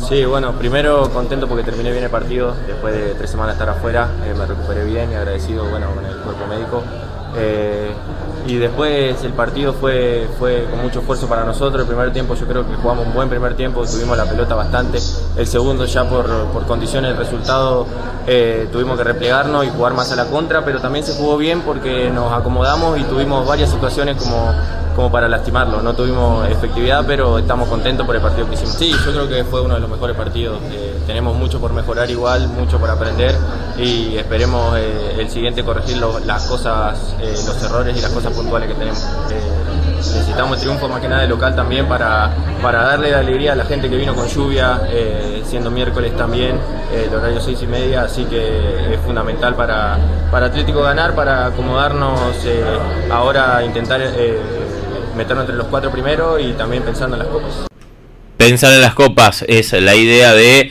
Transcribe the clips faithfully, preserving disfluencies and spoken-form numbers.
Sí, bueno, primero contento porque terminé bien el partido, después de tres semanas de estar afuera, eh, me recuperé bien y agradecido bueno, con el cuerpo médico. Eh, y después el partido fue, fue con mucho esfuerzo para nosotros. El primer tiempo yo creo que jugamos un buen primer tiempo, tuvimos la pelota bastante. El segundo ya por, por condiciones del resultado eh, tuvimos que replegarnos y jugar más a la contra, pero también se jugó bien porque nos acomodamos y tuvimos varias situaciones como, como para lastimarlo. No tuvimos efectividad, pero estamos contentos por el partido que hicimos. Sí, yo creo que fue uno de los mejores partidos. Eh, tenemos mucho por mejorar igual, mucho por aprender y esperemos eh, el siguiente corregir lo, las cosas, eh, los errores y las cosas puntuales que tenemos. Eh, necesitamos triunfo más que nada de local también para, para darle la alegría a la gente que vino con lluvia, eh, siendo miércoles también, eh, el horario seis y media, así que es fundamental para, para Atlético ganar, para acomodarnos eh, ahora, intentar eh, meternos entre los cuatro primeros y también pensando en las copas. Pensar en las copas es la idea de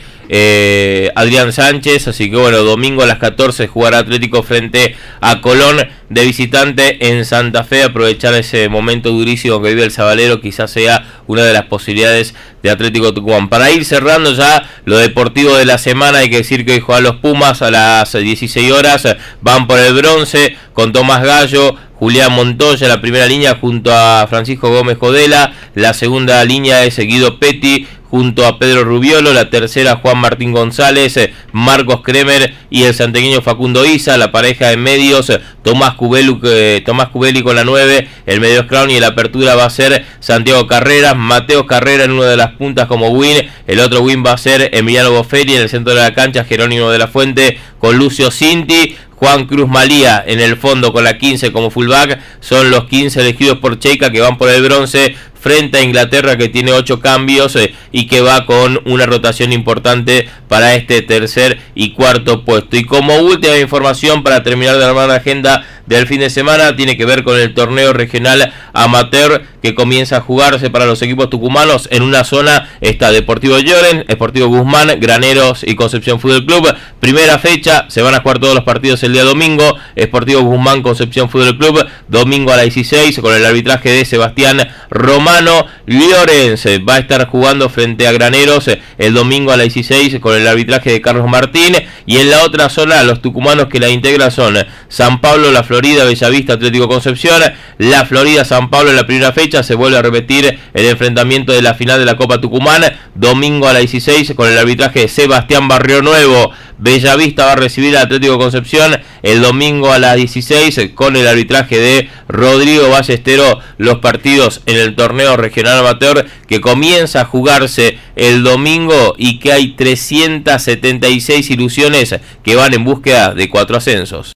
eh, Adrián Sánchez, así que bueno, domingo a las catorce jugará Atlético frente a Colón de visitante en Santa Fe. Aprovechar ese momento durísimo que vive el Sabalero, quizás sea una de las posibilidades de Atlético Tucumán. Para ir cerrando ya lo deportivo de la semana, hay que decir que hoy juegan los Pumas a las dieciséis horas, van por el bronce con Tomás Gallo, Julián Montoya, la primera línea junto a Francisco Gómez Jodela, la segunda línea es Guido Petti junto a Pedro Rubiolo, la tercera Juan Martín González, Marcos Kremer y el santequeño Facundo Isa, la pareja de medios Tomás Cubeli, eh, Tomás Cubeli con la nueve, el medio Crown, y en la apertura va a ser Santiago Carreras, Mateo Carrera en una de las puntas como win, el otro win va a ser Emiliano Bofferi, en el centro de la cancha Jerónimo de la Fuente con Lucio Cinti, Juan Cruz Malía en el fondo con la quince como fullback. Son los quince elegidos por Cheika que van por el bronce frente a Inglaterra, que tiene ocho cambios eh, y que va con una rotación importante para este tercer y cuarto puesto. Y como última información para terminar de armar la agenda del fin de semana, tiene que ver con el torneo regional amateur que comienza a jugarse para los equipos tucumanos. En una zona está Deportivo Lloren, Sportivo Guzmán, Graneros y Concepción Fútbol Club. Primera fecha, se van a jugar todos los partidos el día domingo. Sportivo Guzmán, Concepción Fútbol Club, domingo a las dieciséis con el arbitraje de Sebastián Romano. Llorens va a estar jugando frente a Graneros el domingo a las dieciséis con el arbitraje de Carlos Martín. Y en la otra zona, los tucumanos que la integran son San Pablo, La Florida, Bellavista, Atlético Concepción. La Florida, San Pablo en la primera fecha, se vuelve a repetir el enfrentamiento de la final de la Copa Tucumán, domingo a las dieciséis con el arbitraje de Sebastián Barrio Nuevo. Bellavista va a recibir al Atlético Concepción el domingo a las dieciséis con el arbitraje de Rodrigo Ballestero. Los partidos en el torneo regional amateur que comienza a jugarse el domingo y que hay trescientas setenta y seis ilusiones que van en búsqueda de cuatro ascensos.